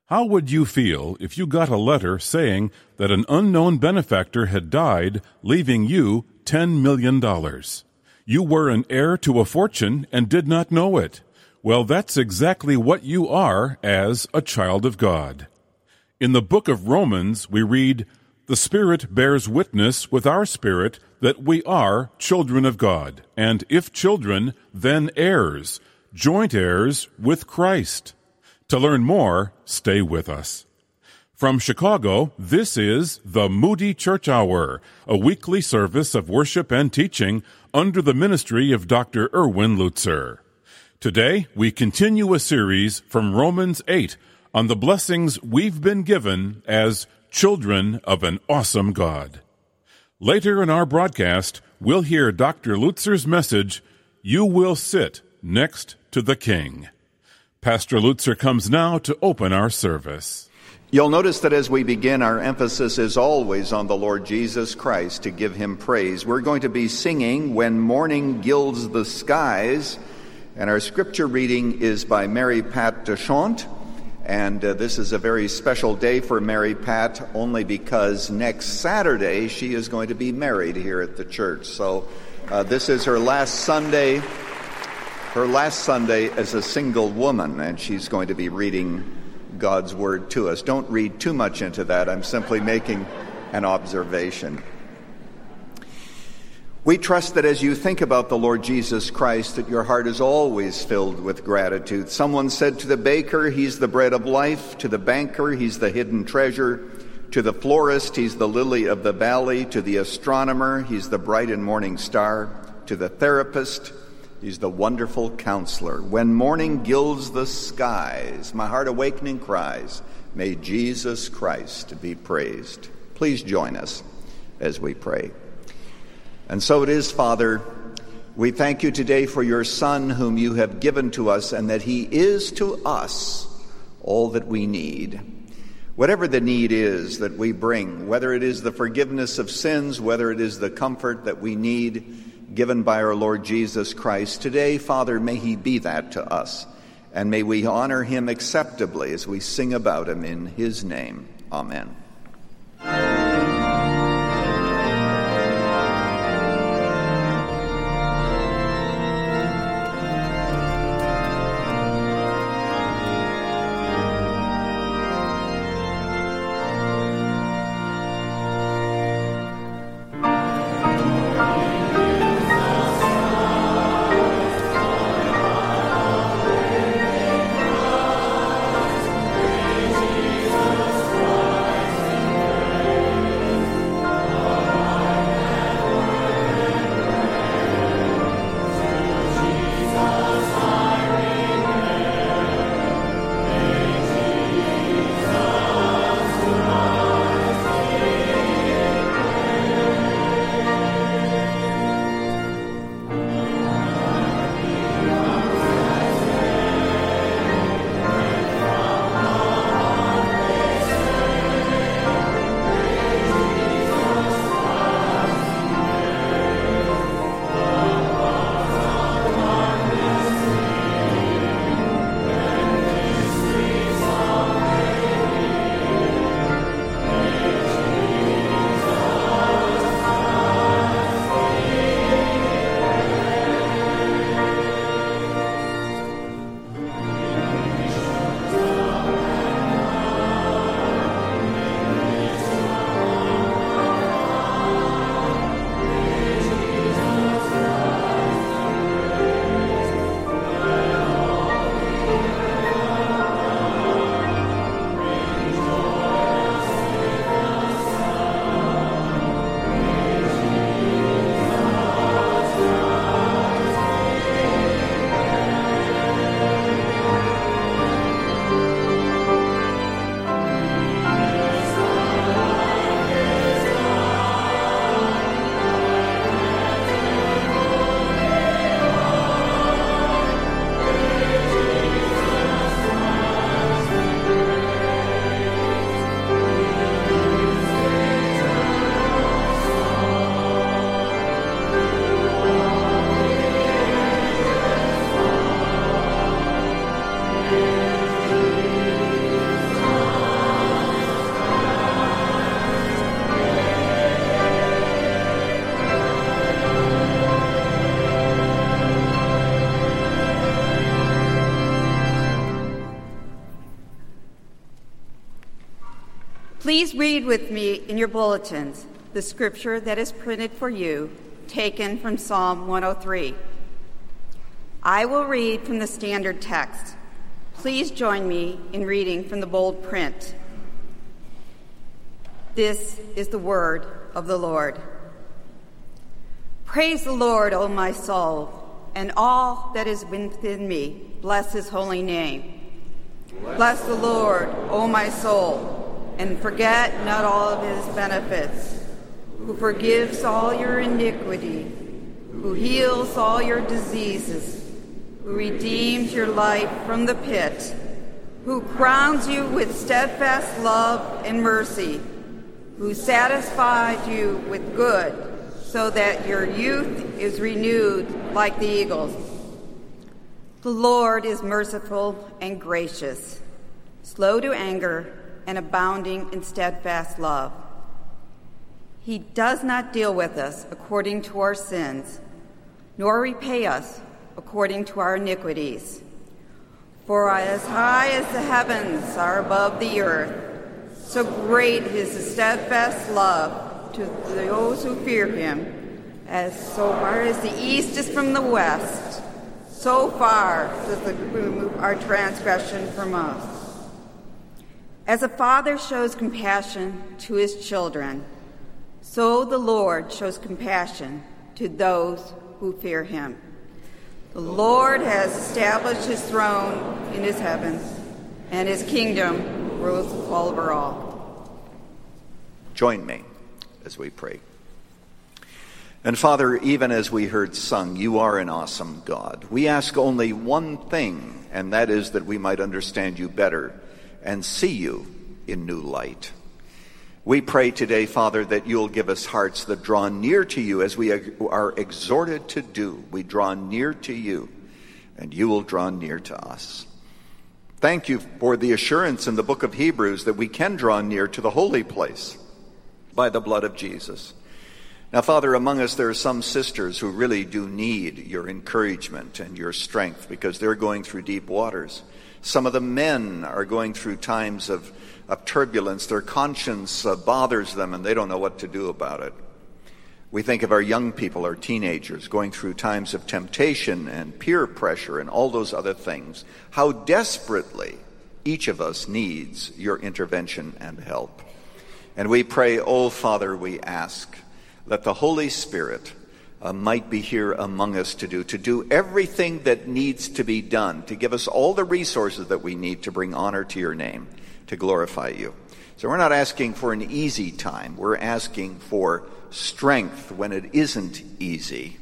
How would you feel if you got a letter saying that an unknown benefactor had died, leaving you $10 million? You were an heir to a fortune and did not know it. Well, that's exactly what you are as a child of God. In the book of Romans, we read, "The Spirit bears witness with our spirit that we are children of God, and if children, then heirs, joint heirs with Christ." To learn more, stay with us. From Chicago, this is the Moody Church Hour, a weekly service of worship and teaching under the ministry of Dr. Erwin Lutzer. Today, we continue a series from Romans 8 on the blessings we've been given as children of an awesome God. Later in our broadcast, we'll hear Dr. Lutzer's message, "You will sit next to the King." Pastor Lutzer comes now to open our service. You'll notice that as we begin, our emphasis is always on the Lord Jesus Christ, to give him praise. We're going to be singing "When Morning Gilds the Skies," and our scripture reading is by Mary Pat Deschamps. And this is a very special day for Mary Pat, only because next Saturday she is going to be married here at the church. So this is her last Sunday as a single woman, and she's going to be reading God's Word to us. Don't read too much into that. I'm simply making an observation. We trust that as you think about the Lord Jesus Christ, that your heart is always filled with gratitude. Someone said to the baker, "He's the bread of life." To the banker, "He's the hidden treasure." To the florist, "He's the lily of the valley." To the astronomer, "He's the bright and morning star." To the therapist, "He's the wonderful counselor." When morning gilds the skies, my heart awakening cries, "May Jesus Christ be praised." Please join us as we pray. And so it is, Father, we thank you today for your Son whom you have given to us, and that he is to us all that we need. Whatever the need is that we bring, whether it is the forgiveness of sins, whether it is the comfort that we need given by our Lord Jesus Christ, today, Father, may he be that to us, and may we honor him acceptably as we sing about him in his name. Amen. Please read with me in your bulletins the scripture that is printed for you, taken from Psalm 103. I will read from the standard text. Please join me in reading from the bold print. This is the word of the Lord. Praise the Lord, O my soul, and all that is within me. Bless his holy name. Bless the Lord, O my soul, and forget not all of his benefits, who forgives all your iniquity, who heals all your diseases, who redeems your life from the pit, who crowns you with steadfast love and mercy, who satisfies you with good, so that your youth is renewed like the eagles. The Lord is merciful and gracious, slow to anger, and abounding in steadfast love. He does not deal with us according to our sins, nor repay us according to our iniquities. For as high as the heavens are above the earth, so great is the steadfast love to those who fear him. As so far as the east is from the west, so far does he remove our transgression from us. As a father shows compassion to his children, so the Lord shows compassion to those who fear him. The Lord has established his throne in his heavens, and his kingdom rules over all. Join me as we pray. And Father, even as we heard sung, you are an awesome God. We ask only one thing, and that is that we might understand you better and see you in new light. We pray today, Father, that you'll give us hearts that draw near to you as we are exhorted to do. We draw near to you, and you will draw near to us. Thank you for the assurance in the book of Hebrews that we can draw near to the holy place by the blood of Jesus. Now, Father, among us there are some sisters who really do need your encouragement and your strength because they're going through deep waters. Some of the men are going through times of turbulence. Their conscience bothers them and they don't know what to do about it. We think of our young people, our teenagers, going through times of temptation and peer pressure and all those other things. How desperately each of us needs your intervention and help. And we pray, oh Father, we ask that the Holy Spirit might be here among us to do everything that needs to be done, to give us all the resources that we need to bring honor to your name, to glorify you. So we're not asking for an easy time. We're asking for strength when it isn't easy.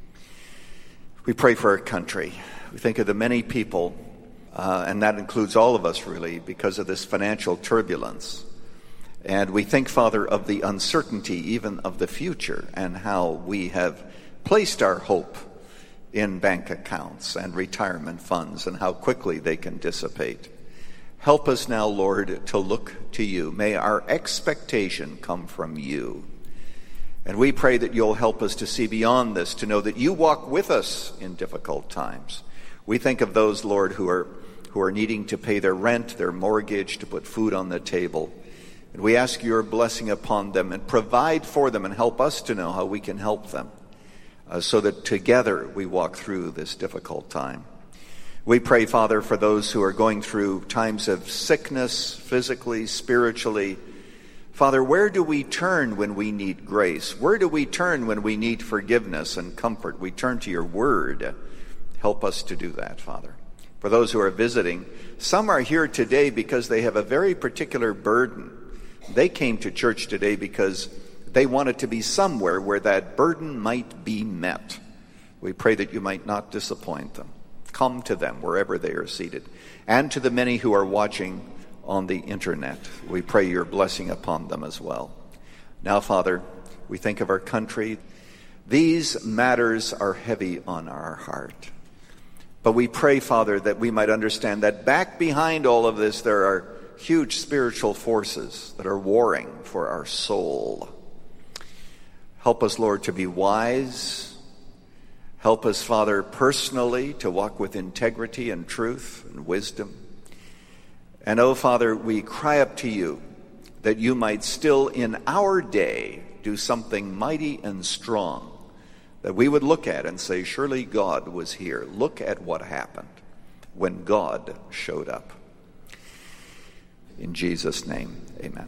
We pray for our country. We think of the many people, and that includes all of us really, because of this financial turbulence. And we think, Father, of the uncertainty even of the future and how we have placed our hope in bank accounts and retirement funds and how quickly they can dissipate. Help us now, Lord, to look to you. May our expectation come from you. And we pray that you'll help us to see beyond this, to know that you walk with us in difficult times. We think of those, Lord, who are needing to pay their rent, their mortgage, to put food on the table. And we ask your blessing upon them and provide for them and help us to know how we can help them so that together we walk through this difficult time. We pray, Father, for those who are going through times of sickness, physically, spiritually. Father, where do we turn when we need grace? Where do we turn when we need forgiveness and comfort? We turn to your word. Help us to do that, Father. For those who are visiting, some are here today because they have a very particular burden. They came to church today because they wanted to be somewhere where that burden might be met. We pray that you might not disappoint them. Come to them wherever they are seated. And to the many who are watching on the internet, we pray your blessing upon them as well. Now, Father, we think of our country. These matters are heavy on our heart. But we pray, Father, that we might understand that back behind all of this there are huge spiritual forces that are warring for our soul. Help us, Lord, to be wise. Help us, Father, personally to walk with integrity and truth and wisdom. And, oh, Father, we cry up to you that you might still in our day do something mighty and strong, that we would look at and say, surely God was here. Look at what happened when God showed up. In Jesus' name, amen.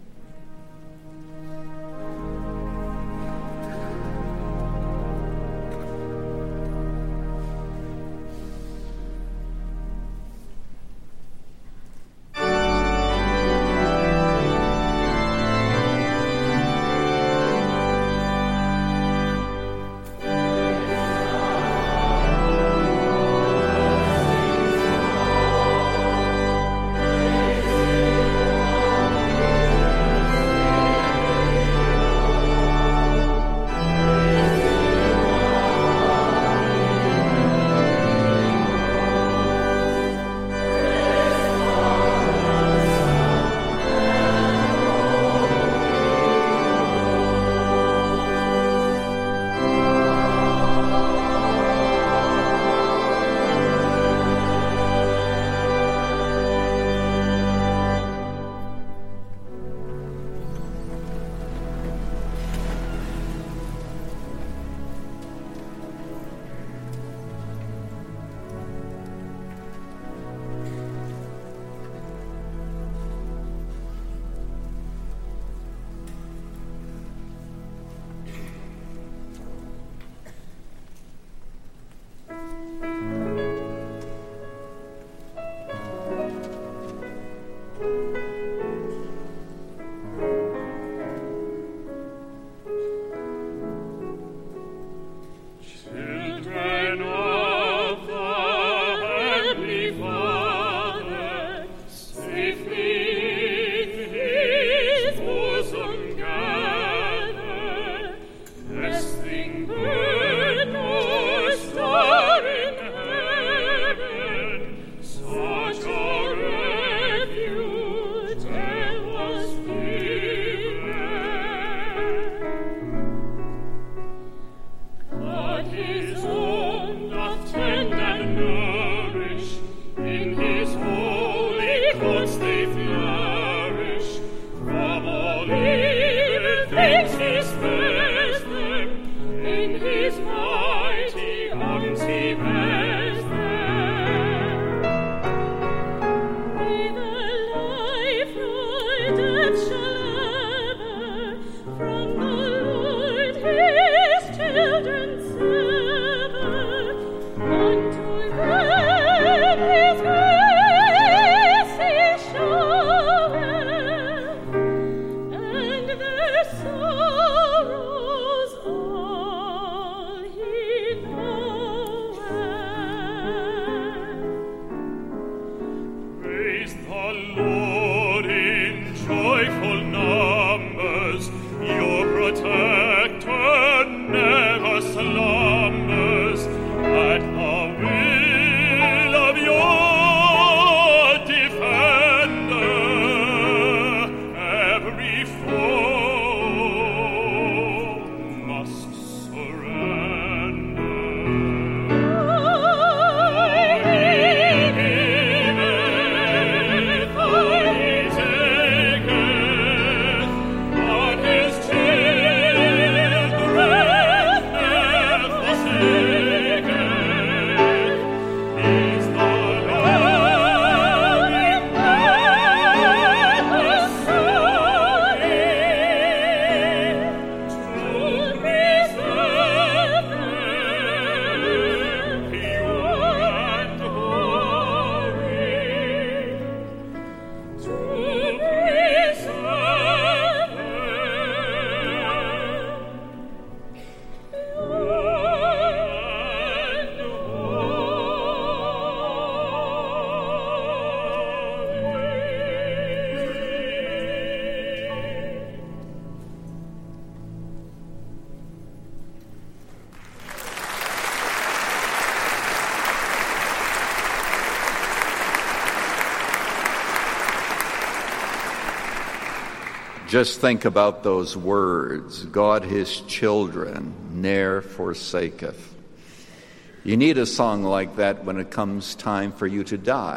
Just think about those words, God his children ne'er forsaketh. You need a song like that when it comes time for you to die.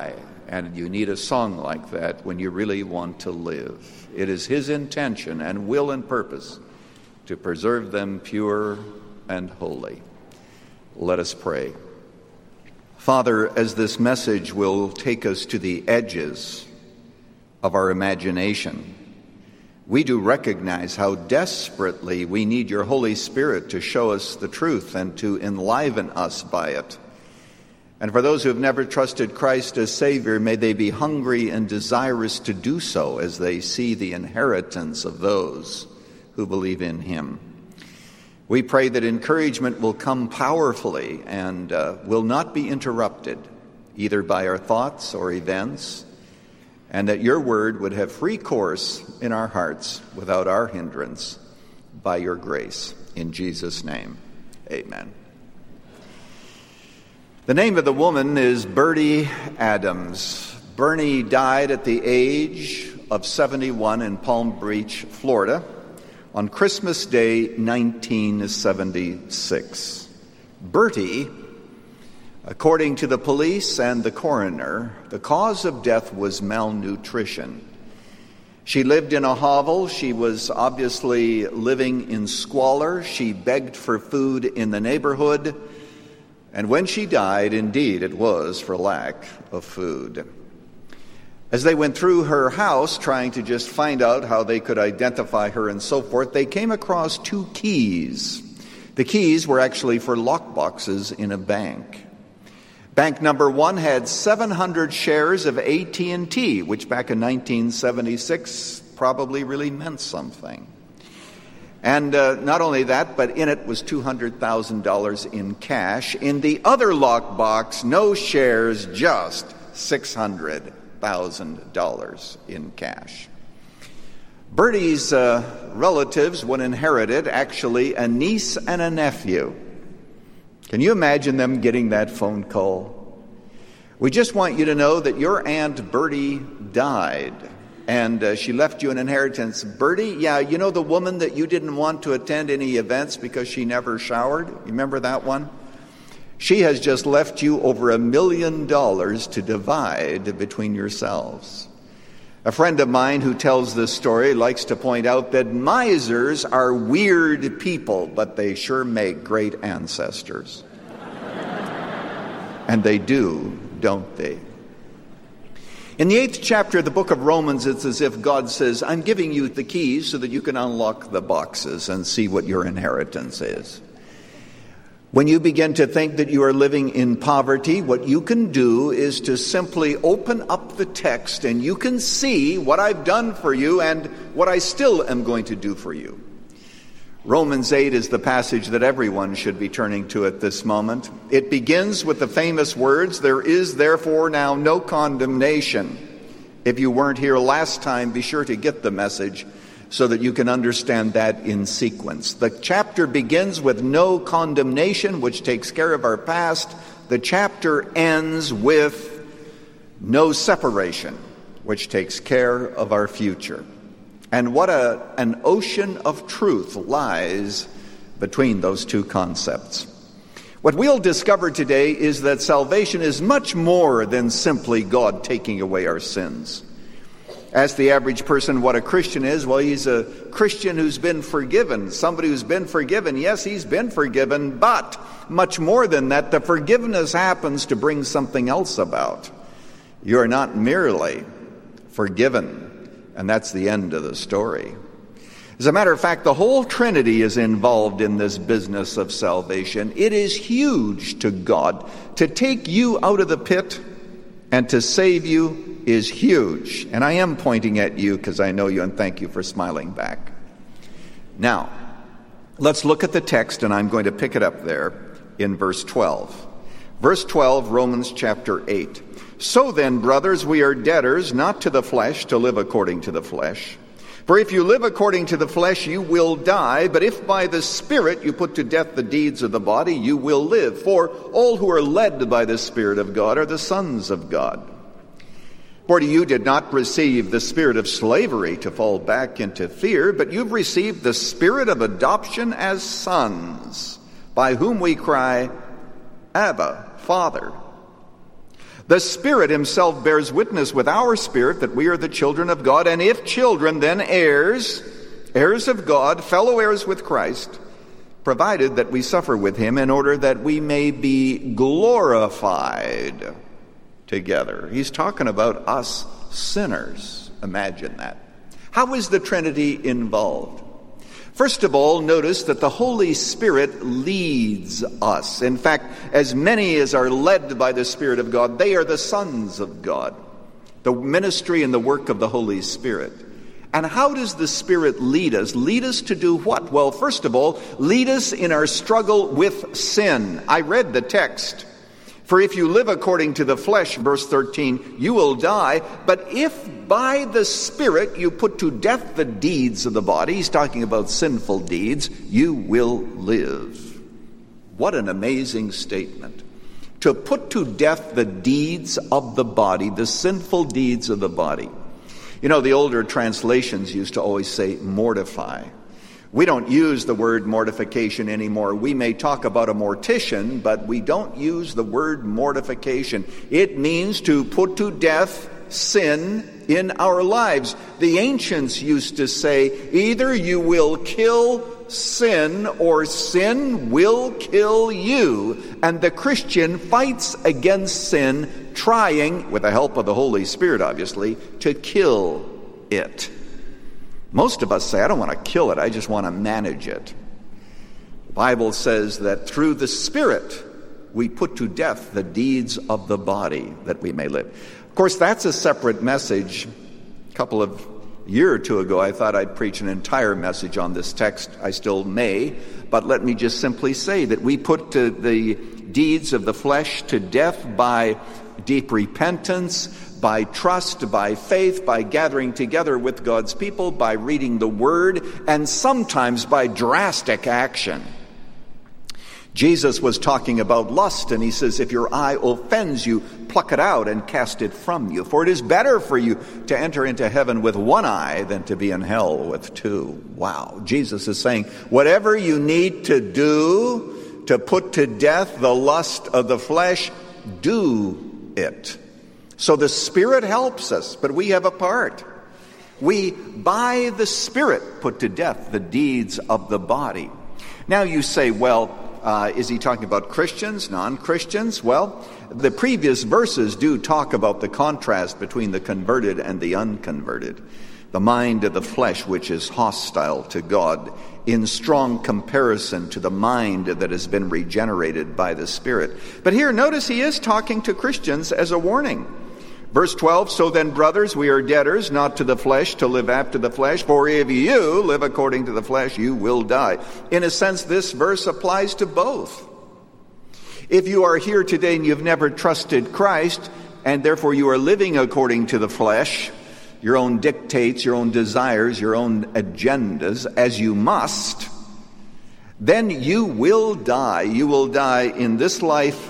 And you need a song like that when you really want to live. It is his intention and will and purpose to preserve them pure and holy. Let us pray. Father, as this message will take us to the edges of our imagination, we do recognize how desperately we need your Holy Spirit to show us the truth and to enliven us by it. And for those who have never trusted Christ as Savior, may they be hungry and desirous to do so as they see the inheritance of those who believe in him. We pray that encouragement will come powerfully and will not be interrupted, either by our thoughts or events, and that your word would have free course in our hearts without our hindrance by your grace. In Jesus' name, amen. The name of the woman is Bertie Adams. Bernie died at the age of 71 in Palm Beach, Florida, on Christmas Day, 1976. Bertie, according to the police and the coroner, the cause of death was malnutrition. She lived in a hovel. She was obviously living in squalor. She begged for food in the neighborhood. And when she died, indeed, it was for lack of food. As they went through her house, trying to just find out how they could identify her and so forth, they came across 2 keys. The keys were actually for lockboxes in a bank. Bank number 1 had 700 shares of AT&T, which back in 1976 probably really meant something. And not only that, but in it was $200,000 in cash. In the other lockbox, no shares, just $600,000 in cash. Bertie's relatives would inherit it, actually a niece and a nephew. Can you imagine them getting that phone call? We just want you to know that your Aunt Bertie died. And she left you an inheritance. Bertie, yeah, you know the woman that you didn't want to attend any events because she never showered? You remember that one? She has just left you over $1 million to divide between yourselves. A friend of mine who tells this story likes to point out that misers are weird people, but they sure make great ancestors. And they do, don't they? In the 8th chapter of the book of Romans, it's as if God says, I'm giving you the keys so that you can unlock the boxes and see what your inheritance is. When you begin to think that you are living in poverty, what you can do is to simply open up the text and you can see what I've done for you and what I still am going to do for you. Romans 8 is the passage that everyone should be turning to at this moment. It begins with the famous words, there is therefore now no condemnation. If you weren't here last time, be sure to get the message so that you can understand that in sequence. The chapter begins with no condemnation, which takes care of our past. The chapter ends with no separation, which takes care of our future. And what an ocean of truth lies between those two concepts. What we'll discover today is that salvation is much more than simply God taking away our sins. Ask the average person what a Christian is. Well, he's a Christian who's been forgiven. Somebody who's been forgiven. Yes, he's been forgiven, but much more than that, the forgiveness happens to bring something else about. You're not merely forgiven. And that's the end of the story. As a matter of fact, the whole Trinity is involved in this business of salvation. It is huge to God. To take you out of the pit and to save you is huge. And I am pointing at you because I know you, and thank you for smiling back. Now, let's look at the text, and I'm going to pick it up there in verse 12. Verse 12, Romans chapter 8. So then, brothers, we are debtors, not to the flesh, to live according to the flesh. For if you live according to the flesh, you will die. But if by the Spirit you put to death the deeds of the body, you will live. For all who are led by the Spirit of God are the sons of God. For you did not receive the spirit of slavery to fall back into fear, but you've received the spirit of adoption as sons, by whom we cry, Abba, Father. The Spirit himself bears witness with our spirit that we are the children of God, and if children, then heirs, heirs of God, fellow heirs with Christ, provided that we suffer with him in order that we may be glorified together. He's talking about us sinners. Imagine that. How is the Trinity involved? First of all, notice that the Holy Spirit leads us. In fact, as many as are led by the Spirit of God, they are the sons of God. The ministry and the work of the Holy Spirit. And how does the Spirit lead us? Lead us to do what? Well, first of all, lead us in our struggle with sin. I read the text. For if you live according to the flesh, verse 13, you will die. But if by the Spirit you put to death the deeds of the body, he's talking about sinful deeds, you will live. What an amazing statement. To put to death the deeds of the body, the sinful deeds of the body. You know, the older translations used to always say mortify. We don't use the word mortification anymore. We may talk about a mortician, but we don't use the word mortification. It means to put to death sin in our lives. The ancients used to say, either you will kill sin or sin will kill you. And the Christian fights against sin, trying, with the help of the Holy Spirit obviously, to kill it. Most of us say, I don't want to kill it, I just want to manage it. The Bible says that through the Spirit we put to death the deeds of the body that we may live. Of course, that's a separate message. A year or two ago, I thought I'd preach an entire message on this text. I still may, but let me just simply say that we put the deeds of the flesh to death by deep repentance, by trust, by faith, by gathering together with God's people, by reading the Word, and sometimes by drastic action. Jesus was talking about lust, and he says, if your eye offends you, pluck it out and cast it from you. For it is better for you to enter into heaven with one eye than to be in hell with two. Wow. Jesus is saying, whatever you need to do to put to death the lust of the flesh, do it. So the Spirit helps us, but we have a part. We, by the Spirit, put to death the deeds of the body. Now you say, well, is he talking about Christians, non-Christians? Well, the previous verses do talk about the contrast between the converted and the unconverted. The mind of the flesh, which is hostile to God, in strong comparison to the mind that has been regenerated by the Spirit. But here, notice he is talking to Christians as a warning. Verse 12, so then, brothers, we are debtors, not to the flesh, to live after the flesh. For if you live according to the flesh, you will die. In a sense, this verse applies to both. If you are here today and you've never trusted Christ, and therefore you are living according to the flesh, your own dictates, your own desires, your own agendas, as you must, then you will die. You will die in this life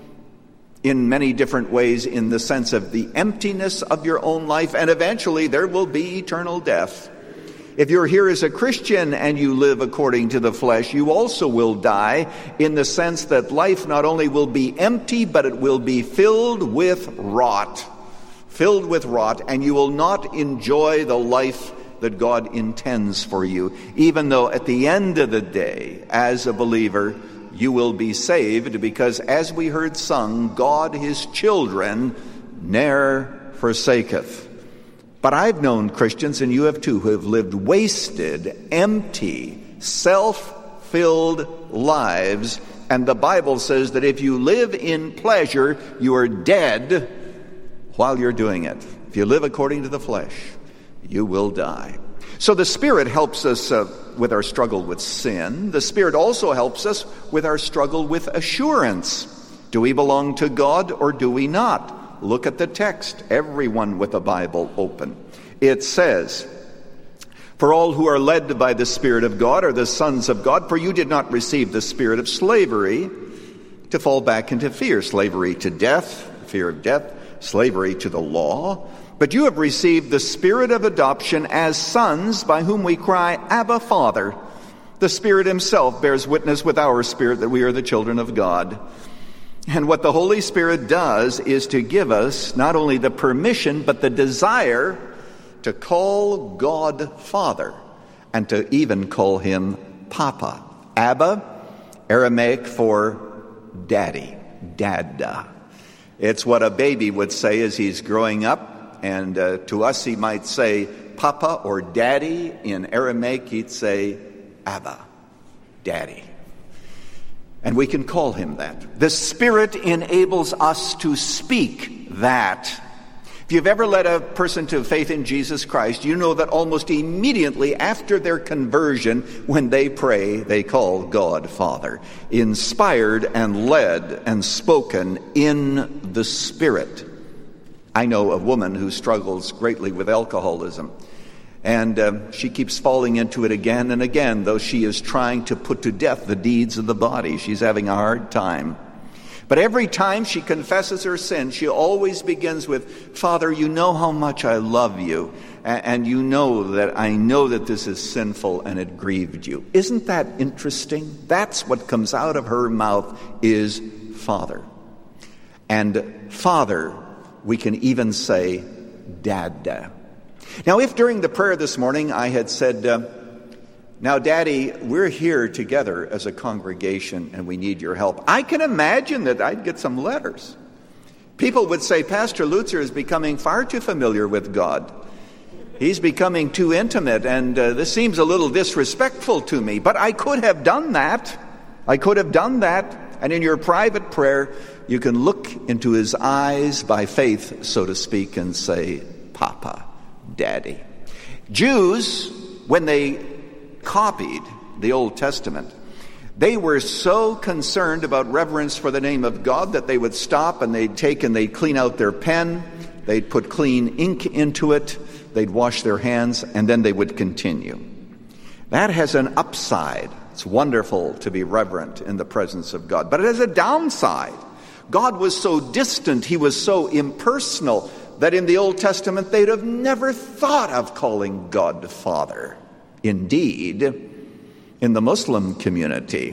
in many different ways, in the sense of the emptiness of your own life, and eventually there will be eternal death. If you're here as a Christian and you live according to the flesh, you also will die in the sense that life not only will be empty, but it will be filled with rot. Filled with rot, and you will not enjoy the life that God intends for you, even though at the end of the day, as a believer, you will be saved, because as we heard sung, God his children ne'er forsaketh. But I've known Christians, and you have too, who have lived wasted, empty, self-filled lives, and the Bible says that if you live in pleasure, you are dead while you're doing it. If you live according to the flesh, you will die. So the Spirit helps us with our struggle with sin. The Spirit also helps us with our struggle with assurance. Do we belong to God or do we not? Look at the text. Everyone with a Bible open. It says, for all who are led by the Spirit of God are the sons of God, for you did not receive the spirit of slavery to fall back into fear. Slavery to death, fear of death, slavery to the law. But you have received the Spirit of adoption as sons, by whom we cry, Abba, Father. The Spirit himself bears witness with our spirit that we are the children of God. And what the Holy Spirit does is to give us not only the permission, but the desire to call God Father, and to even call him Papa. Abba, Aramaic for daddy, dada. It's what a baby would say as he's growing up, and to us he might say Papa or Daddy. In Aramaic he'd say Abba, Daddy. And we can call him that. The Spirit enables us to speak that. If you've ever led a person to faith in Jesus Christ, you know that almost immediately after their conversion, when they pray, they call God Father. Inspired and led and spoken in the Spirit. I know a woman who struggles greatly with alcoholism. And she keeps falling into it again and again, though she is trying to put to death the deeds of the body. She's having a hard time. But every time she confesses her sin, she always begins with, Father, you know how much I love you, and you know that I know that this is sinful and it grieved you. Isn't that interesting? That's what comes out of her mouth is Father. And Father, we can even say Dada. Now, if during the prayer this morning I had said, now, Daddy, we're here together as a congregation and we need your help, I can imagine that I'd get some letters. People would say, Pastor Lutzer is becoming far too familiar with God. He's becoming too intimate, and this seems a little disrespectful to me. But I could have done that. And in your private prayer, you can look into his eyes by faith, so to speak, and say, Papa, Daddy. Jews, when they copied the Old Testament, they were so concerned about reverence for the name of God that they would stop and they'd clean out their pen, they'd put clean ink into it, they'd wash their hands, and then they would continue. That has an upside. It's wonderful to be reverent in the presence of God. But it has a downside. God was so distant, he was so impersonal, that in the Old Testament they'd have never thought of calling God Father. Indeed, in the Muslim community,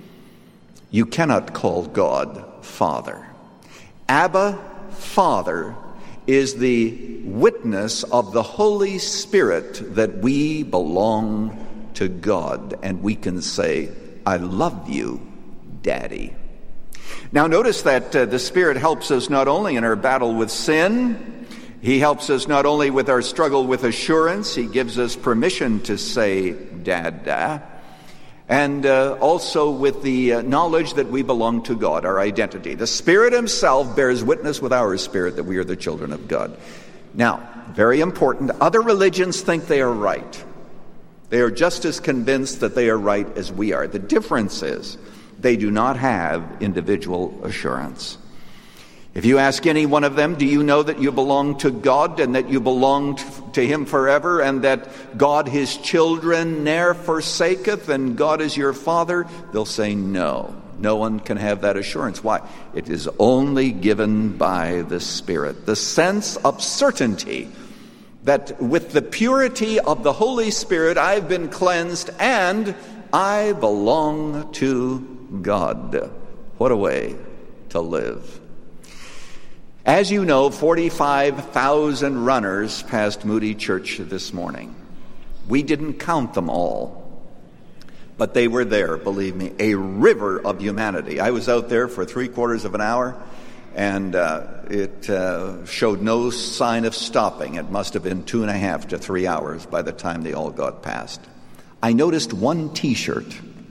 you cannot call God Father. Abba, Father, is the witness of the Holy Spirit that we belong to God, and we can say, I love you, Daddy. Now notice that the Spirit helps us not only in our battle with sin, he helps us not only with our struggle with assurance, he gives us permission to say, Dada, and also with the knowledge that we belong to God, our identity. The Spirit himself bears witness with our spirit that we are the children of God. Now, very important, other religions think they are right. They are just as convinced that they are right as we are. The difference is they do not have individual assurance. If you ask any one of them, do you know that you belong to God and that you belong to him forever and that God his children ne'er forsaketh and God is your Father? They'll say no. No one can have that assurance. Why? It is only given by the Spirit. The sense of certainty that with the purity of the Holy Spirit I've been cleansed and I belong to God. What a way to live. As you know, 45,000 runners passed Moody Church this morning. We didn't count them all, but they were there, believe me, a river of humanity. I was out there for 3/4 of an hour, and it showed no sign of stopping. It must have been 2.5 to 3 hours by the time they all got past. I noticed one T-shirt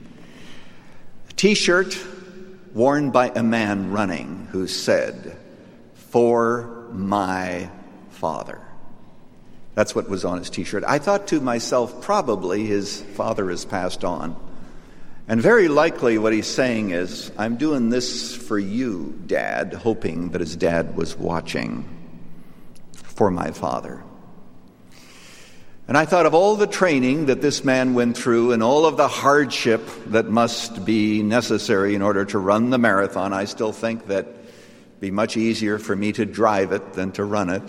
worn by a man running who said, "For my Father." That's what was on his T-shirt. I thought to myself, probably his father has passed on. And very likely what he's saying is, I'm doing this for you, Dad, hoping that his dad was watching. For my Father. And I thought of all the training that this man went through and all of the hardship that must be necessary in order to run the marathon. I still think that it'd be much easier for me to drive it than to run it.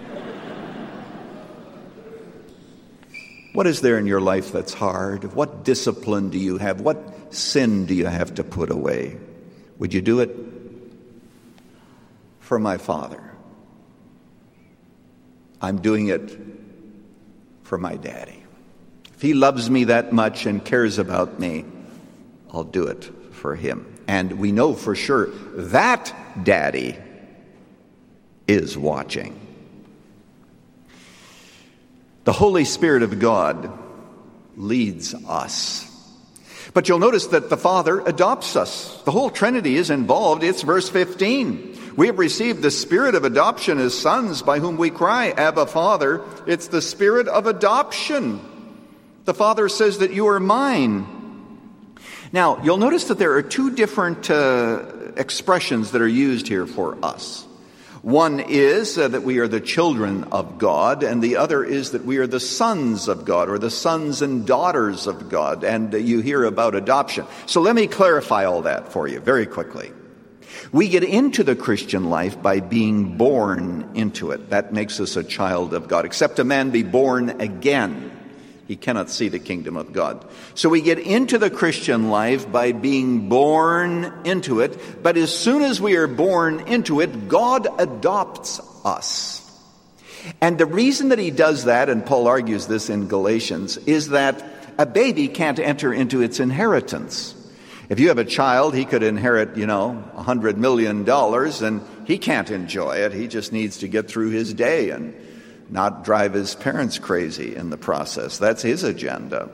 What is there in your life that's hard? What discipline do you have? What sin do you have to put away? Would you do it? for my Father. I'm doing it for my Daddy. If He loves me that much and cares about me, I'll do it for Him. And we know for sure that Daddy is watching. The Holy Spirit of God leads us. But you'll notice that the Father adopts us. The whole Trinity is involved. It's verse 15. We have received the Spirit of adoption as sons, by whom we cry, Abba, Father. It's the Spirit of adoption. The Father says that you are mine. Now, you'll notice that there are two different expressions that are used here for us. One is that we are the children of God, and the other is that we are the sons of God, or the sons and daughters of God, and you hear about adoption. So let me clarify all that for you very quickly. We get into the Christian life by being born into it. That makes us a child of God. Except a man be born again, he cannot see the kingdom of God. So we get into the Christian life by being born into it. But as soon as we are born into it, God adopts us. And the reason that He does that, and Paul argues this in Galatians, is that a baby can't enter into its inheritance. If you have a child, he could inherit, $100 million, and he can't enjoy it. He just needs to get through his day and not drive his parents crazy in the process. That's his agenda.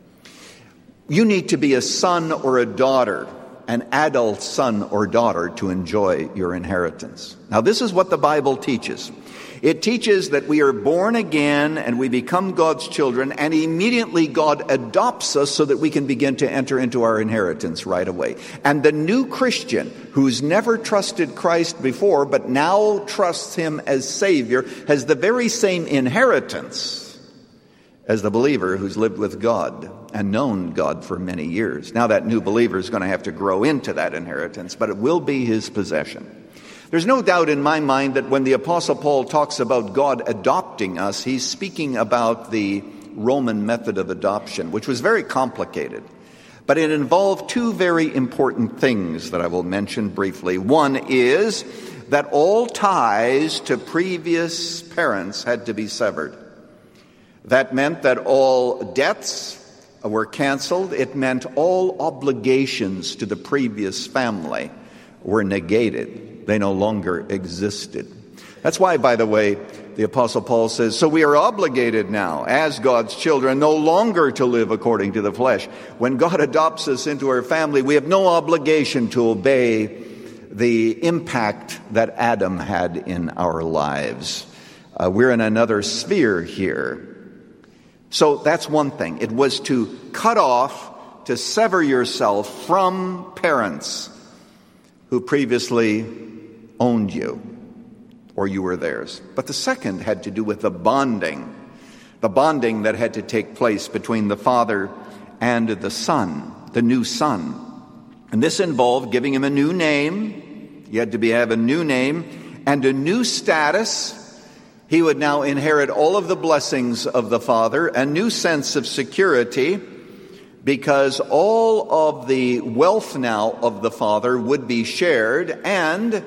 You need to be a son or a daughter, an adult son or daughter, to enjoy your inheritance. Now, this is what the Bible teaches. It teaches that we are born again and we become God's children, and immediately God adopts us so that we can begin to enter into our inheritance right away. And the new Christian who's never trusted Christ before but now trusts Him as Savior has the very same inheritance as the believer who's lived with God and known God for many years. Now that new believer is going to have to grow into that inheritance, but it will be his possession. There's no doubt in my mind that when the Apostle Paul talks about God adopting us, he's speaking about the Roman method of adoption, which was very complicated. But it involved two very important things that I will mention briefly. One is that all ties to previous parents had to be severed. That meant that all debts were canceled. It meant all obligations to the previous family were negated. They no longer existed. That's why, by the way, the Apostle Paul says, so we are obligated now, as God's children, no longer to live according to the flesh. When God adopts us into our family, we have no obligation to obey the impact that Adam had in our lives. We're in another sphere here. So that's one thing. It was to cut off, to sever yourself from parents who previously owned you, or you were theirs. But the second had to do with the bonding that had to take place between the Father and the Son, the new Son. And this involved giving him a new name. He had to have a new name and a new status. He would now inherit all of the blessings of the Father, a new sense of security, because all of the wealth now of the Father would be shared, and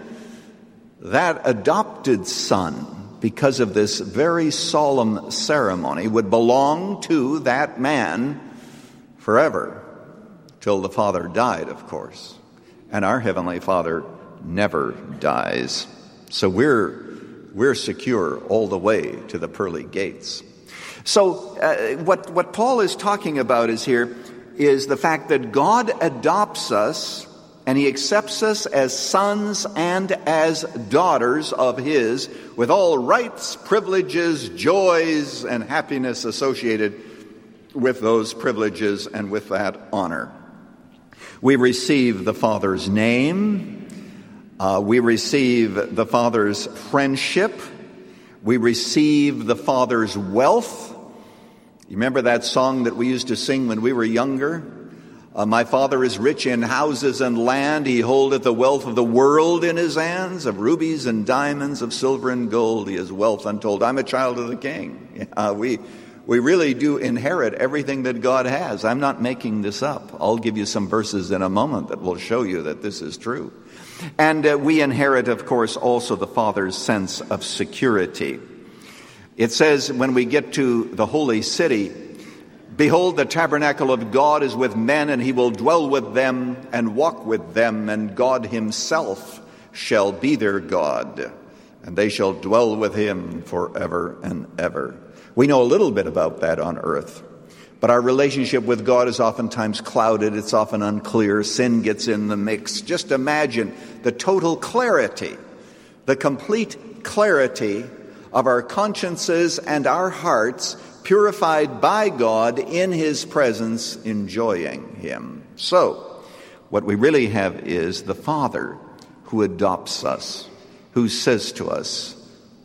that adopted son, because of this very solemn ceremony, would belong to that man forever, till the Father died, of course. And our Heavenly Father never dies. So we're secure all the way to the pearly gates. So what Paul is talking about is the fact that God adopts us, and He accepts us as sons and as daughters of His, with all rights, privileges, joys, and happiness associated with those privileges and with that honor. We receive the Father's name. We receive the Father's friendship. We receive the Father's wealth. You remember that song that we used to sing when we were younger? My Father is rich in houses and land. He holdeth the wealth of the world in His hands. Of rubies and diamonds, of silver and gold, He has wealth untold. I'm a child of the King. We really do inherit everything that God has. I'm not making this up. I'll give you some verses in a moment that will show you that this is true. And we inherit, of course, also the Father's sense of security. It says when we get to the holy city, behold, the tabernacle of God is with men, and he will dwell with them and walk with them, and God himself shall be their God, and they shall dwell with him forever and ever. We know a little bit about that on earth, but our relationship with God is oftentimes clouded. It's often unclear. Sin gets in the mix. Just imagine the total clarity, the complete clarity of our consciences and our hearts purified by God in his presence, enjoying him. So, what we really have is the Father who adopts us, who says to us,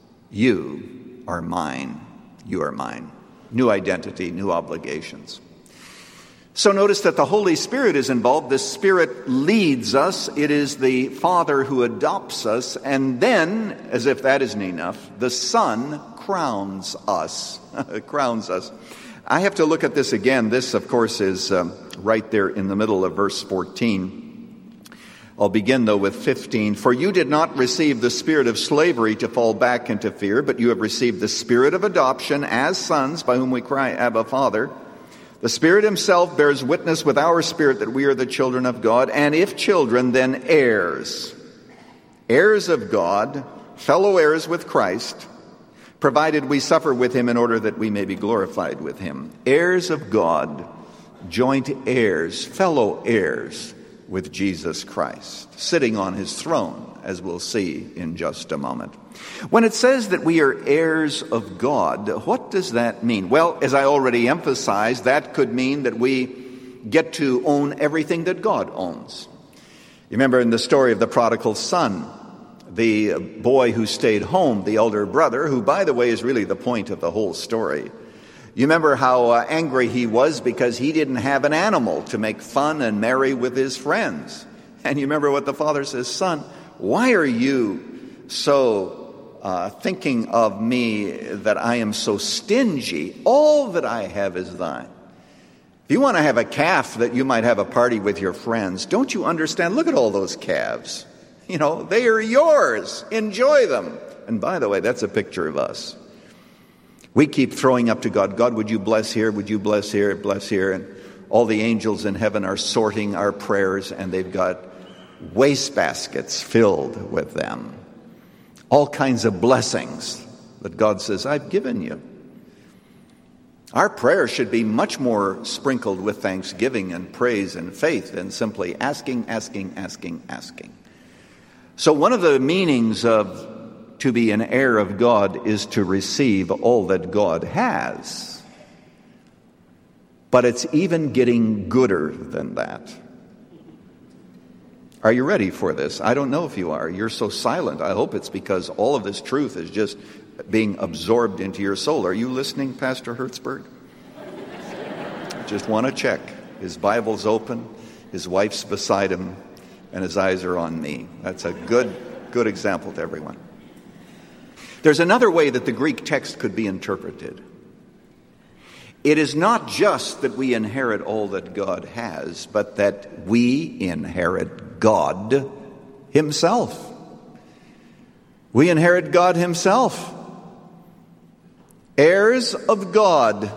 you are mine. You are mine. New identity, new obligations. So notice that the Holy Spirit is involved. The Spirit leads us. It is the Father who adopts us. And then, as if that isn't enough, the Son crowns us. Crowns us. I have to look at this again. This, of course, is right there in the middle of verse 14. I'll begin, though, with 15. For you did not receive the spirit of slavery to fall back into fear, but you have received the spirit of adoption as sons, by whom we cry, Abba, Father. The Spirit himself bears witness with our spirit that we are the children of God, and if children, then heirs. Heirs of God, fellow heirs with Christ, provided we suffer with him in order that we may be glorified with him. Heirs of God, joint heirs, fellow heirs with Jesus Christ, sitting on his throne, as we'll see in just a moment. When it says that we are heirs of God, what does that mean? Well, as I already emphasized, that could mean that we get to own everything that God owns. You remember in the story of the prodigal son, the boy who stayed home, the elder brother, who, by the way, is really the point of the whole story. You remember how angry he was because he didn't have an animal to make fun and merry with his friends. And you remember what the father says, son, why are you so thinking of me that I am so stingy? All that I have is thine. If you want to have a calf that you might have a party with your friends, don't you understand? Look at all those calves. You know, they are yours. Enjoy them. And by the way, that's a picture of us. We keep throwing up to God, God, would you bless here? Would you bless here? Bless here. And all the angels in heaven are sorting our prayers, and they've got wastebaskets filled with them. All kinds of blessings that God says, I've given you. Our prayer should be much more sprinkled with thanksgiving and praise and faith than simply asking. So one of the meanings of to be an heir of God is to receive all that God has. But it's even getting gooder than that. Are you ready for this? I don't know if you are. You're so silent. I hope it's because all of this truth is just being absorbed into your soul. Are you listening, Pastor Hertzberg? Just want to check. His Bible's open, his wife's beside him, and his eyes are on me. That's a good example to everyone. There's another way that the Greek text could be interpreted. It is not just that we inherit all that God has, but that we inherit God himself. We inherit God himself. Heirs of God.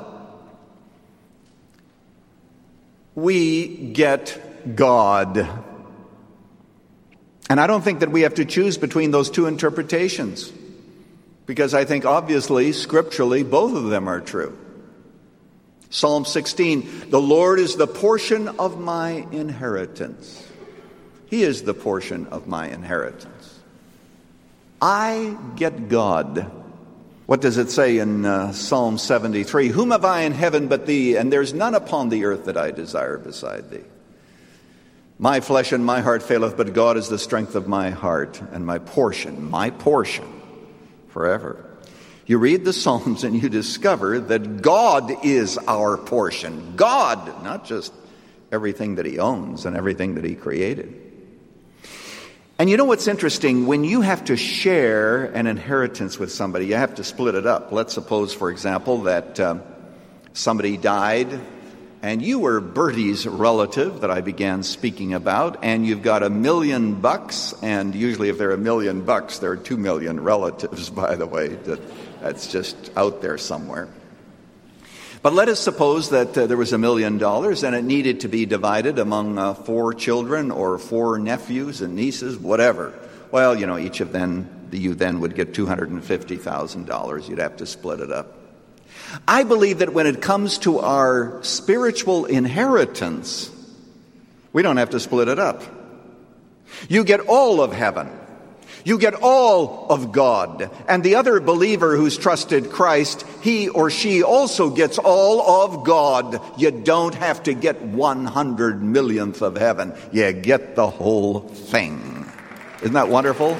We get God. And I don't think that we have to choose between those two interpretations, because I think obviously, scripturally, both of them are true. Psalm 16, the Lord is the portion of my inheritance. He is the portion of my inheritance. I get God. What does it say in Psalm 73? Whom have I in heaven but thee? And there's none upon the earth that I desire beside thee. My flesh and my heart faileth, but God is the strength of my heart and my portion forever. You read the Psalms and you discover that God is our portion. God, not just everything that he owns and everything that he created. And you know what's interesting? When you have to share an inheritance with somebody, you have to split it up. Let's suppose, for example, that Somebody died, and you were Bertie's relative that I began speaking about, and you've got $1 million, and usually if there are $1 million, there are 2 million relatives, by the way. That's just out there somewhere. But let us suppose that there was $1 million, and it needed to be divided among 4 children or 4 nephews and nieces, whatever. Well, each of you then would get $250,000. You'd have to split it up. I believe that when it comes to our spiritual inheritance, we don't have to split it up. You get all of heaven. You get all of God. And the other believer who's trusted Christ, he or she also gets all of God. You don't have to get 100 millionth of heaven. You get the whole thing. Isn't that wonderful?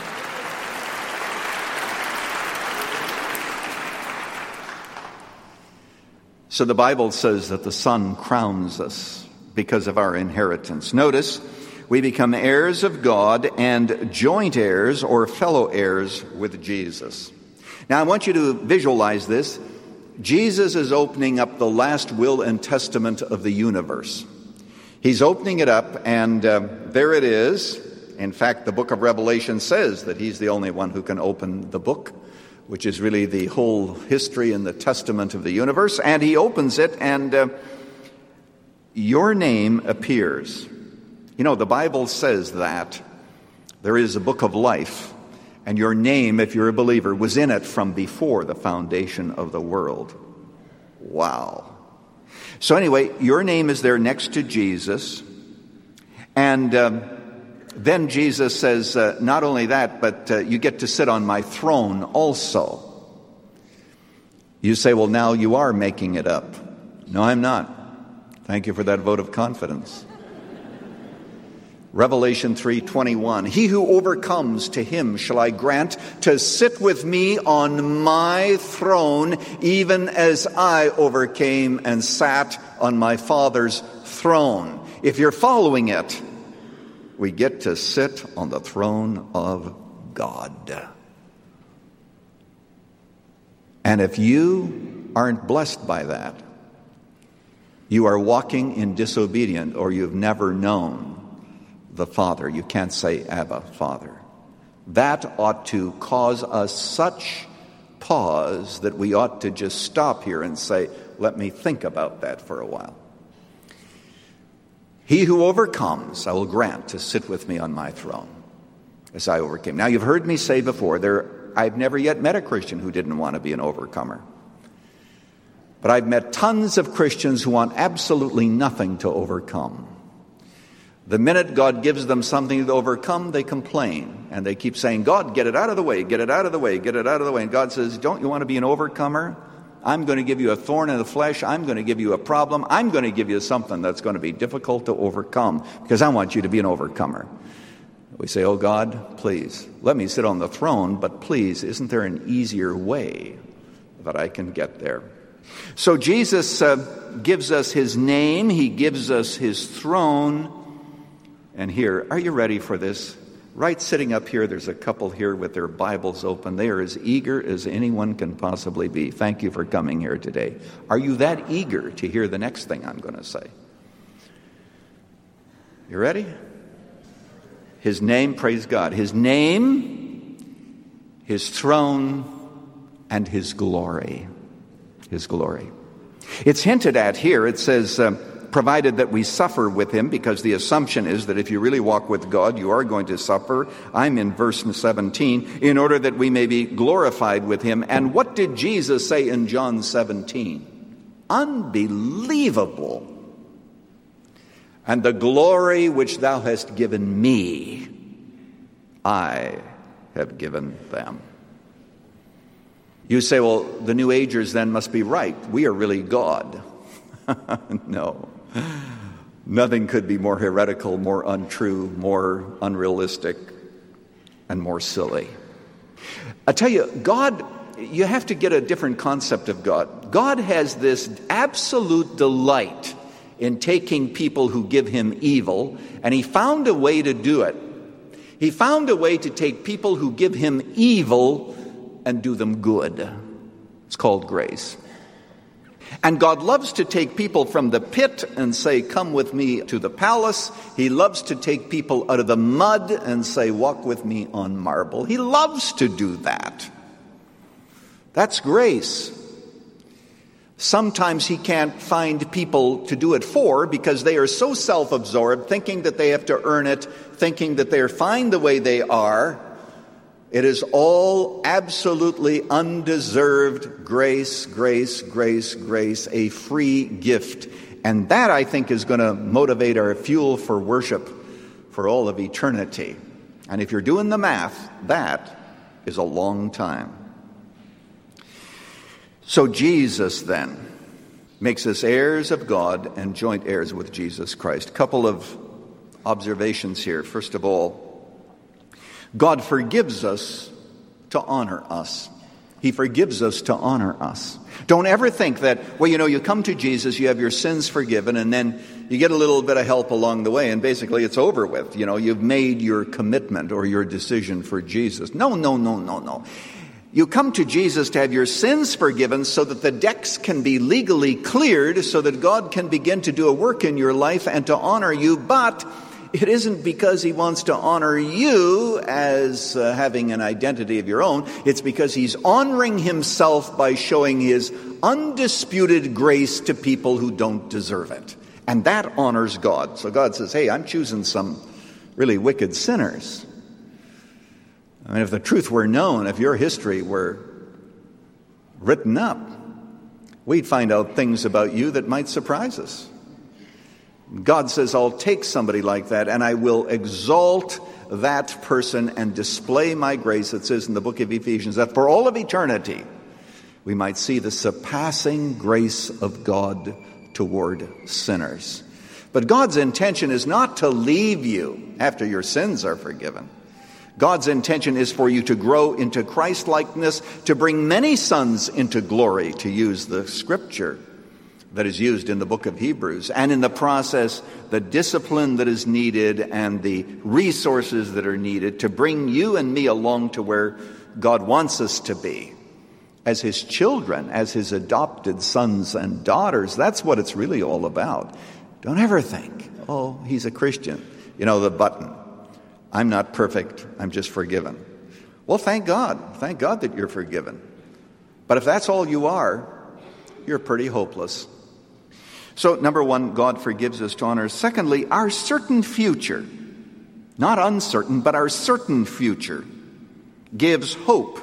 So the Bible says that the Son crowns us because of our inheritance. Notice, we become heirs of God and joint heirs or fellow heirs with Jesus. Now I want you to visualize this. Jesus is opening up the last will and testament of the universe. He's opening it up, and there it is. In fact, the book of Revelation says that he's the only one who can open the book, which is really the whole history and the testament of the universe. And he opens it, and your name appears. The Bible says that there is a book of life, and your name, if you're a believer, was in it from before the foundation of the world. Wow. So anyway, your name is there next to Jesus, and then Jesus says, not only that, but you get to sit on my throne also. You say, well, now you are making it up. No, I'm not. Thank you for that vote of confidence. Revelation 3:21. He who overcomes, to him shall I grant to sit with me on my throne, even as I overcame and sat on my Father's throne. If you're following it, we get to sit on the throne of God. And if you aren't blessed by that, you are walking in disobedience, or you've never known the Father. You can't say, Abba, Father. That ought to cause us such pause that we ought to just stop here and say, let me think about that for a while. He who overcomes, I will grant to sit with me on my throne as I overcame. Now, you've heard me say before, I've never yet met a Christian who didn't want to be an overcomer. But I've met tons of Christians who want absolutely nothing to overcome. The minute God gives them something to overcome, they complain. And they keep saying, God, get it out of the way, get it out of the way, get it out of the way. And God says, don't you want to be an overcomer? I'm going to give you a thorn in the flesh. I'm going to give you a problem. I'm going to give you something that's going to be difficult to overcome because I want you to be an overcomer. We say, oh God, please, let me sit on the throne, but please, isn't there an easier way that I can get there? So Jesus gives us his name. He gives us his throne. And here, are you ready for this? Right sitting up here, there's a couple here with their Bibles open. They are as eager as anyone can possibly be. Thank you for coming here today. Are you that eager to hear the next thing I'm going to say? You ready? His name, praise God. His name, his throne, and his glory. His glory. It's hinted at here. It says, provided that we suffer with him, because the assumption is that if you really walk with God, you are going to suffer. I'm in verse 17, in order that we may be glorified with him. And what did Jesus say in John 17? Unbelievable. And the glory which thou hast given me, I have given them. You say, well, the New Agers then must be right. We are really God. No. Nothing could be more heretical, more untrue, more unrealistic, and more silly. I tell you, God, you have to get a different concept of God. God has this absolute delight in taking people who give him evil, and he found a way to do it. He found a way to take people who give him evil and do them good. It's called grace. And God loves to take people from the pit and say, come with me to the palace. He loves to take people out of the mud and say, walk with me on marble. He loves to do that. That's grace. Sometimes he can't find people to do it for because they are so self-absorbed, thinking that they have to earn it, thinking that they're fine the way they are. It is all absolutely undeserved grace, grace, grace, grace, a free gift. And that, I think, is going to motivate our fuel for worship for all of eternity. And if you're doing the math, that is a long time. So Jesus, then, makes us heirs of God and joint heirs with Jesus Christ. A couple of observations here. First of all, God forgives us to honor us. He forgives us to honor us. Don't ever think that, well, you come to Jesus, you have your sins forgiven, and then you get a little bit of help along the way, and basically it's over with. You've made your commitment or your decision for Jesus. No. You come to Jesus to have your sins forgiven so that the decks can be legally cleared, so that God can begin to do a work in your life and to honor you, but it isn't because he wants to honor you as having an identity of your own. It's because he's honoring himself by showing his undisputed grace to people who don't deserve it. And that honors God. So God says, hey, I'm choosing some really wicked sinners. I mean, if the truth were known, if your history were written up, we'd find out things about you that might surprise us. God says, I'll take somebody like that and I will exalt that person and display my grace. It says in the book of Ephesians that for all of eternity we might see the surpassing grace of God toward sinners. But God's intention is not to leave you after your sins are forgiven. God's intention is for you to grow into Christ-likeness, to bring many sons into glory, to use the scripture that is used in the book of Hebrews, and in the process, the discipline that is needed and the resources that are needed to bring you and me along to where God wants us to be. As his children, as his adopted sons and daughters, that's what it's really all about. Don't ever think, oh, he's a Christian. The button. I'm not perfect, I'm just forgiven. Well, thank God. Thank God that you're forgiven. But if that's all you are, you're pretty hopeless. So, number one, God forgives us to honor. Secondly, our certain future, not uncertain, but our certain future, gives hope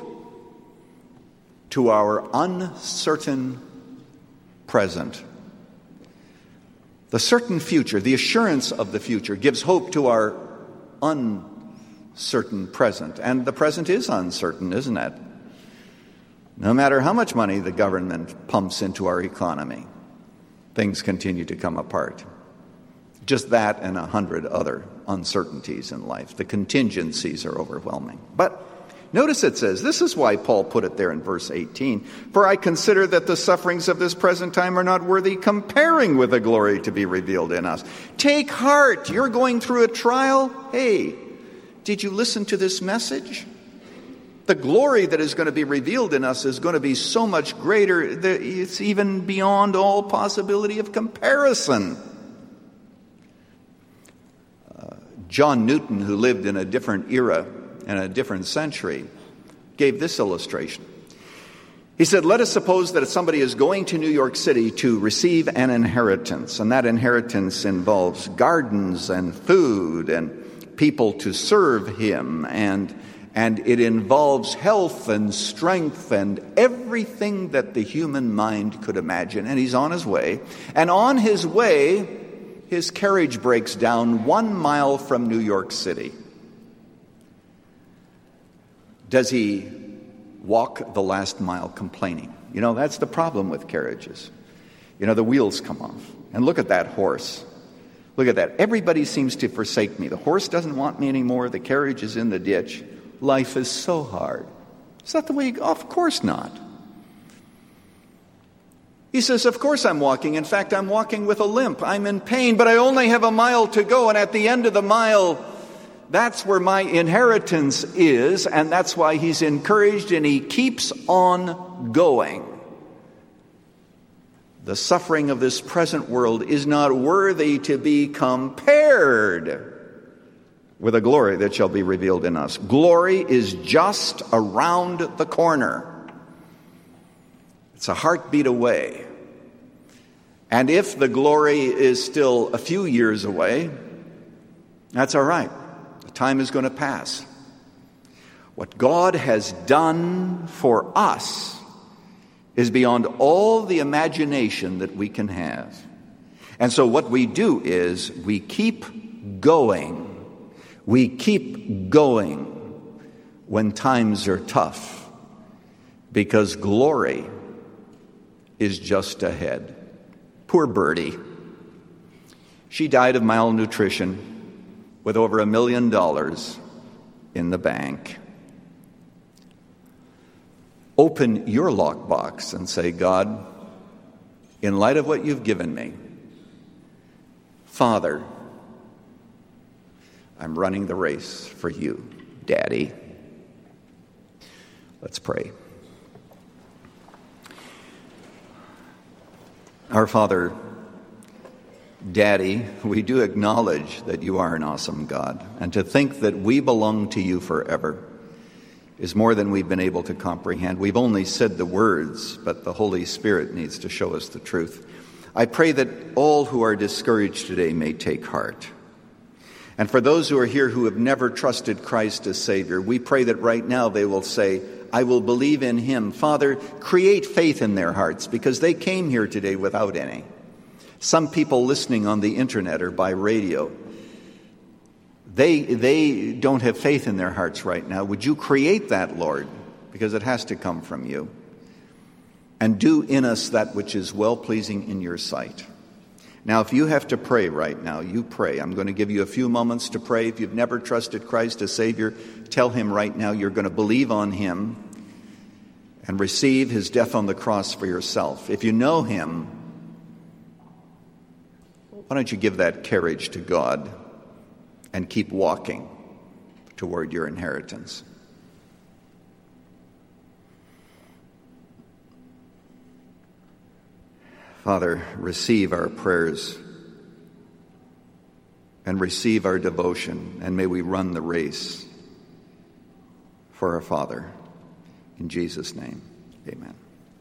to our uncertain present. The certain future, the assurance of the future, gives hope to our uncertain present. And the present is uncertain, isn't it? No matter how much money the government pumps into our economy, things continue to come apart. Just that and 100 other uncertainties in life. The contingencies are overwhelming. But notice it says, this is why Paul put it there in verse 18, for I consider that the sufferings of this present time are not worthy comparing with the glory to be revealed in us. Take heart, you're going through a trial. Hey, did you listen to this message? The glory that is going to be revealed in us is going to be so much greater that it's even beyond all possibility of comparison. John Newton, who lived in a different era and a different century, gave this illustration. He said, let us suppose that somebody is going to New York City to receive an inheritance, and that inheritance involves gardens and food and people to serve him, and it involves health and strength and everything that the human mind could imagine. And he's on his way. And on his way, his carriage breaks down 1 mile from New York City. Does he walk the last mile complaining? That's the problem with carriages. The wheels come off. And look at that horse. Look at that. Everybody seems to forsake me. The horse doesn't want me anymore. The carriage is in the ditch. Life is so hard. Is that the way you go? Of course not. He says, of course I'm walking. In fact, I'm walking with a limp. I'm in pain, but I only have a mile to go. And at the end of the mile, that's where my inheritance is. And that's why he's encouraged and he keeps on going. The suffering of this present world is not worthy to be compared with the glory that shall be revealed in us. Glory is just around the corner. It's a heartbeat away. And if the glory is still a few years away, that's all right. The time is going to pass. What God has done for us is beyond all the imagination that we can have. And so what we do is we keep going. We keep going when times are tough, because glory is just ahead. Poor Birdie. She died of malnutrition with over $1 million in the bank. Open your lockbox and say, God, in light of what you've given me, Father, I'm running the race for you, Daddy. Let's pray. Our Father, Daddy, we do acknowledge that you are an awesome God, and to think that we belong to you forever is more than we've been able to comprehend. We've only said the words, but the Holy Spirit needs to show us the truth. I pray that all who are discouraged today may take heart. And for those who are here who have never trusted Christ as Savior, we pray that right now they will say, I will believe in him. Father, create faith in their hearts, because they came here today without any. Some people listening on the internet or by radio, they don't have faith in their hearts right now. Would you create that, Lord? Because it has to come from you. And do in us that which is well-pleasing in your sight. Now, if you have to pray right now, you pray. I'm going to give you a few moments to pray. If you've never trusted Christ as Savior, tell him right now you're going to believe on him and receive his death on the cross for yourself. If you know him, why don't you give that courage to God and keep walking toward your inheritance? Father, receive our prayers and receive our devotion, and may we run the race for our Father. In Jesus' name, amen.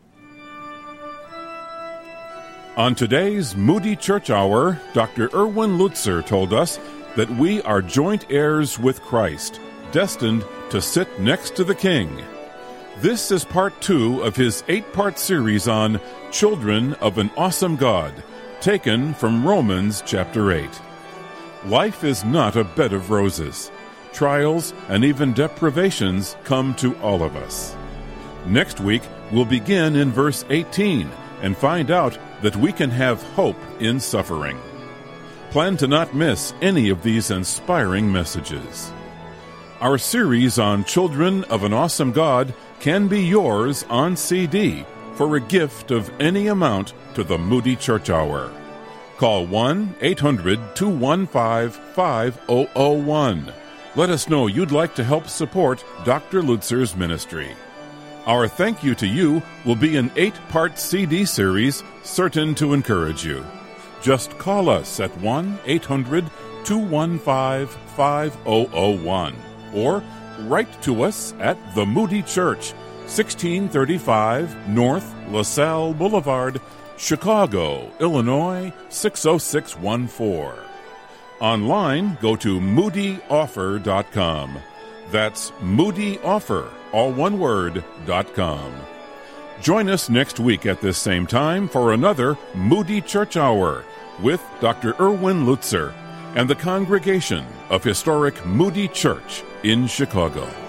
On today's Moody Church Hour, Dr. Erwin Lutzer told us that we are joint heirs with Christ, destined to sit next to the King. This is part 2 of his 8-part series on Children of an Awesome God, taken from Romans chapter 8. Life is not a bed of roses. Trials and even deprivations come to all of us. Next week, we'll begin in verse 18 and find out that we can have hope in suffering. Plan to not miss any of these inspiring messages. Our series on Children of an Awesome God can be yours on CD for a gift of any amount to the Moody Church Hour. Call 1-800-215-5001. Let us know you'd like to help support Dr. Lutzer's ministry. Our thank you to you will be an 8-part CD series certain to encourage you. Just call us at 1-800-215-5001 or write to us at The Moody Church, 1635 North LaSalle Boulevard, Chicago, Illinois, 60614. Online, go to moodyoffer.com. That's moodyoffer, all one word, .com. Join us next week at this same time for another Moody Church Hour with Dr. Erwin Lutzer and the congregation of historic Moody Church in Chicago.